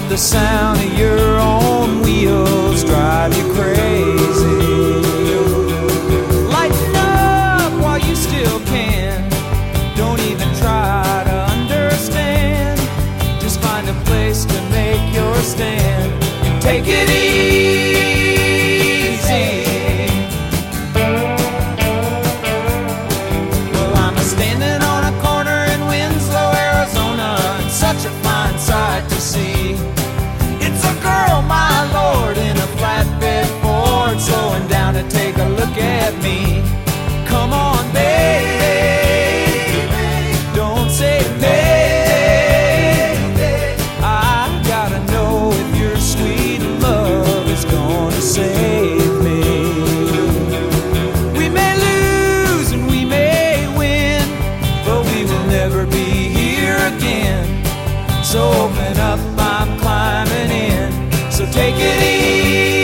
let the sound of your own wheels drive you crazy. Lighten up while you still can. Don't even try to understand. Just find a place to make your stand and take it easy. Well, I'm standing on a corner in Winslow, Arizona, and such a fine sight to see. It's a girl, my lord, in a flatbed Ford, slowing down to take a look at me. Come on, baby, don't say maybe. I gotta know if your sweet love is gonna save me. We may lose and we may win, but we will never be here again. So open up, I'm climbing in. So take it easy.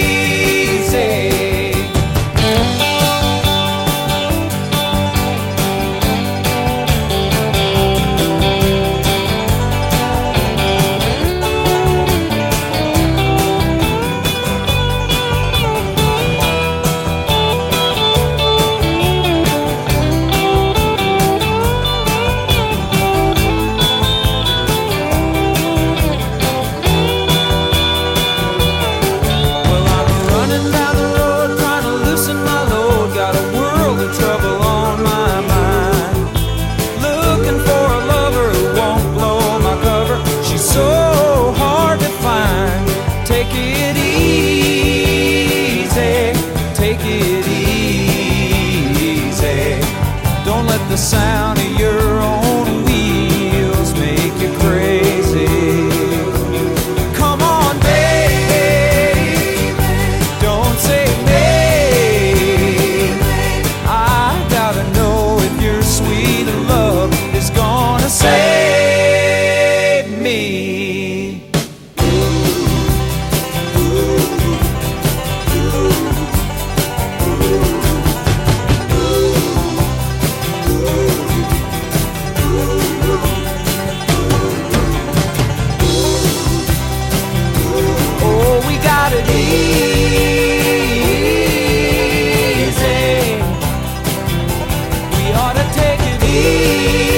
The sound of your own wheels make you crazy. Come on, baby, don't say maybe. I gotta know if your sweet love is gonna save me. Easy. We ought to take it easy.